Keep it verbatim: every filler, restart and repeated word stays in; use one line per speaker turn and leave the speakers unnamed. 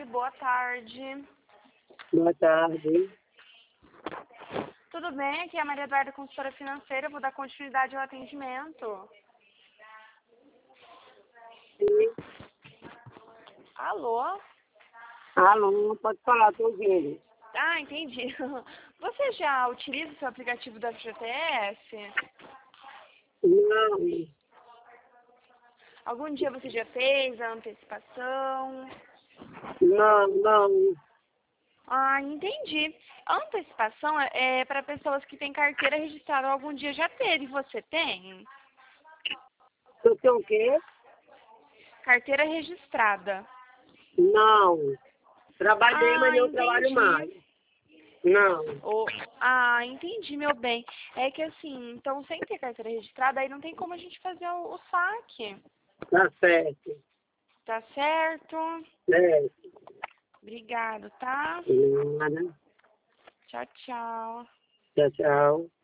boa tarde.
Boa tarde.
Tudo bem? Aqui é a Maria Eduarda, consultora financeira. Eu vou dar continuidade ao atendimento.
Sim.
Alô?
Alô, pode falar, tô ouvindo.
Ah, entendi. Você já utiliza o seu aplicativo da F G T S?
Não,
Algum dia você já fez a antecipação?
não, não.
Ah, entendi. A antecipação é para pessoas que têm carteira registrada. Algum dia já teve. Você tem?
Você tem o quê?
Carteira registrada.
Não. Trabalhei, mas
Ah,
não trabalho mais.
entendi.
Não.
Oh, ah, entendi, meu bem. É que assim, então sem ter carteira registrada, aí não tem como a gente fazer o, o saque.
Tá certo.
Tá certo?
É.
Obrigado, tá?
Nada.
Tchau, tchau.
Tchau, tchau.